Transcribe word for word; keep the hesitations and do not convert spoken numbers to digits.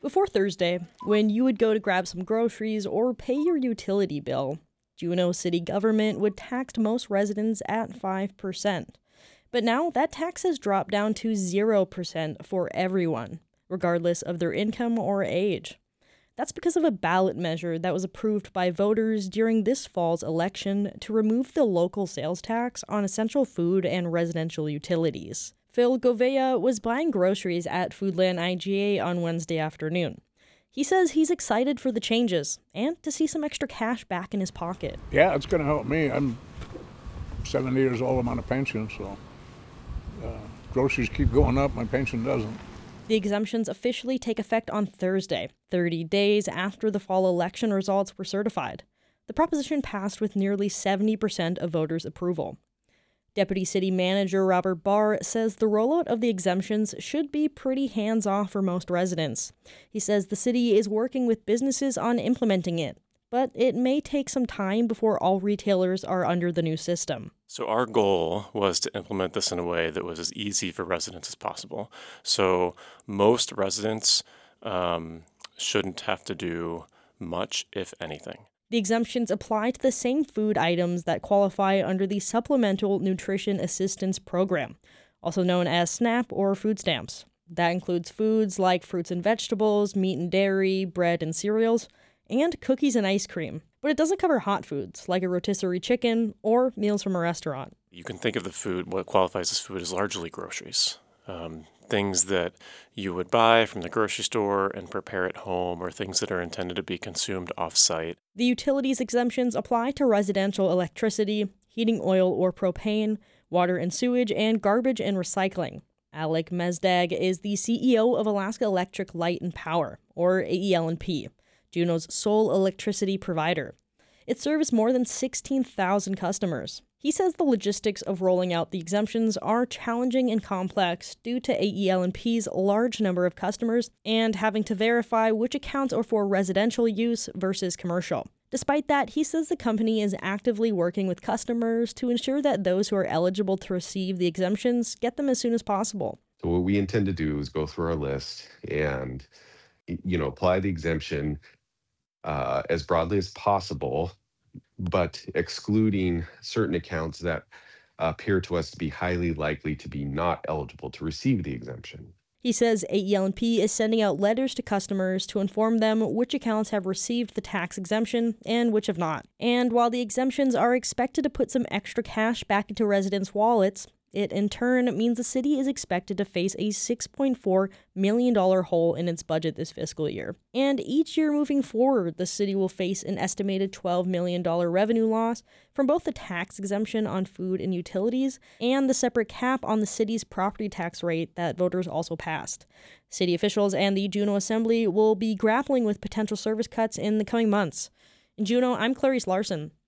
Before Thursday, when you would go to grab some groceries or pay your utility bill, Juneau city government would tax most residents at five percent. But now that tax has dropped down to zero percent for everyone, regardless of their income or age. That's because of a ballot measure that was approved by voters during this fall's election to remove the local sales tax on essential food and residential utilities. Phil Govea was buying groceries at Foodland I G A on Wednesday afternoon. He says he's excited for the changes and to see some extra cash back in his pocket. Yeah, it's going to help me. I'm seventy years old, I'm on a pension, so uh, groceries keep going up, my pension doesn't. The exemptions officially take effect on Thursday, thirty days after the fall election results were certified. The proposition passed with nearly seventy percent of voters' approval. Deputy City Manager Robert Barr says the rollout of the exemptions should be pretty hands-off for most residents. He says the city is working with businesses on implementing it, but it may take some time before all retailers are under the new system. So our goal was to implement this in a way that was as easy for residents as possible. So most residents um, shouldn't have to do much, if anything. The exemptions apply to the same food items that qualify under the Supplemental Nutrition Assistance Program, also known as SNAP or food stamps. That includes foods like fruits and vegetables, meat and dairy, bread and cereals, and cookies and ice cream. But it doesn't cover hot foods like a rotisserie chicken or meals from a restaurant. You can think of the food, what qualifies as food, as largely groceries. Um, things that you would buy from the grocery store and prepare at home, or things that are intended to be consumed off-site. The utilities exemptions apply to residential electricity, heating oil or propane, water and sewage, and garbage and recycling. Alec Mesdag is the C E O of Alaska Electric Light and Power, or A E L and P, Juneau's sole electricity provider. It serves more than sixteen thousand customers. He says the logistics of rolling out the exemptions are challenging and complex due to A E L and P's large number of customers and having to verify which accounts are for residential use versus commercial. Despite that, he says the company is actively working with customers to ensure that those who are eligible to receive the exemptions get them as soon as possible. So what we intend to do is go through our list and, you know, apply the exemption uh, as broadly as possible, but excluding certain accounts that appear to us to be highly likely to be not eligible to receive the exemption. He says A E L and P is sending out letters to customers to inform them which accounts have received the tax exemption and which have not. And while the exemptions are expected to put some extra cash back into residents' wallets, it in turn means the city is expected to face a six point four million dollars hole in its budget this fiscal year. And each year moving forward, the city will face an estimated twelve million dollars revenue loss from both the tax exemption on food and utilities and the separate cap on the city's property tax rate that voters also passed. City officials and the Juneau Assembly will be grappling with potential service cuts in the coming months. In Juneau, I'm Clarice Larson.